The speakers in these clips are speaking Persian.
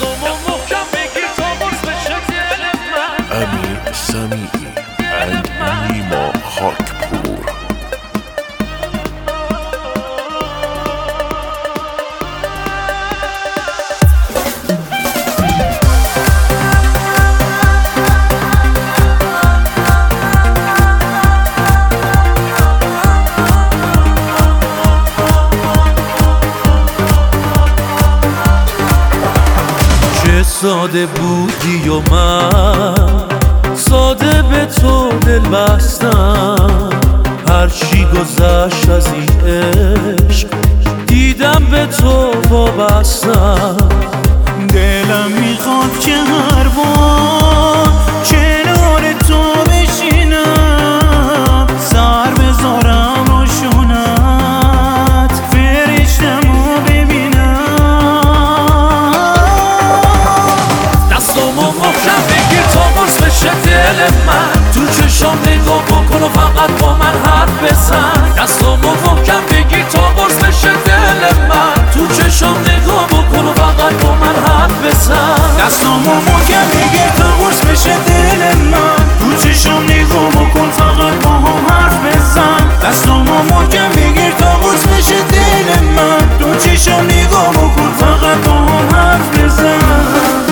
دستامو محکم بگیر تا قرص بشه دل من. امیر سمیعی and نیما خاکپور. ساده بودی و من ساده به تو دل بستم، هر چی گذشت از این عشق دیدم به تو وابستم. دلم میخواد که هر بار کنار تو بشینم، سر بذارم رو شونت فرشتمو ببینم. دستامو محکم بگیر تا قرص بشه دل من، تو چشام نگاه بکن و فقط با من حرف بزن. دستامو محکم بگیر تا قرص بشه دل من، تو چشام نگاه بکن و فقط با من حرف بزن. دستامو محکم بگیر تا قرص بشه دل من، تو چشام نگاه بکن فقط با هم حرف بزن. دستامو محکم بگیر تا قرص بشه دل من، تو چشام نگاه بکن فقط با هم حرف بزن.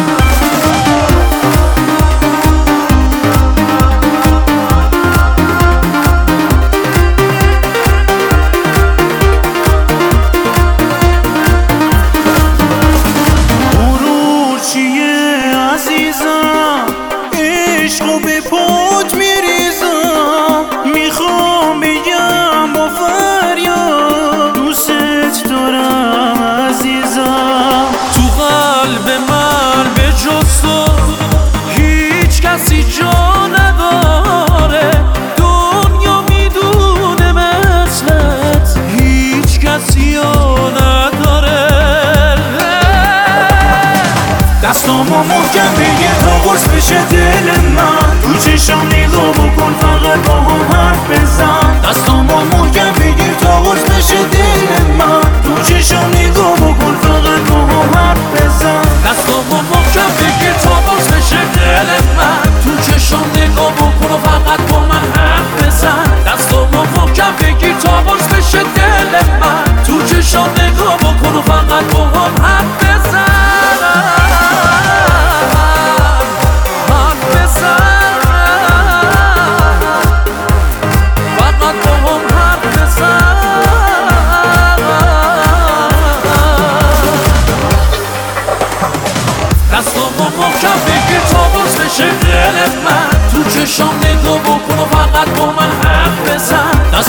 عشقو به پات میریزم، میخوام بگم با فریاد دوست دارم عزیزم. تو قلب من به جز تو هیچ کسی جا نداره، دنیا میدونه مثلت هیچ کسی نداره. دستامو محکم بگیر تا قرص بشه دل من، تو چشام نگاه بکن فقط با هم حرف بزن. دستامو محکم بگیر تا قرص بشه دل من، تو چشام نگاه بکن فقط با هم حرف بزن. دستامو محکم بگیر تا قرص بشه دل من، تو چشام نگاه بکن و فقط با من حرف بزن. دستامو محکم بگیر تا قرص بشه دل من، تو چشام نگاه بکن و فقط با هم حرف بزن. دستامو محکم بگیر تا قرص بشه دل من، تو چشام نگاه بکن و فقط با من حرف بزن.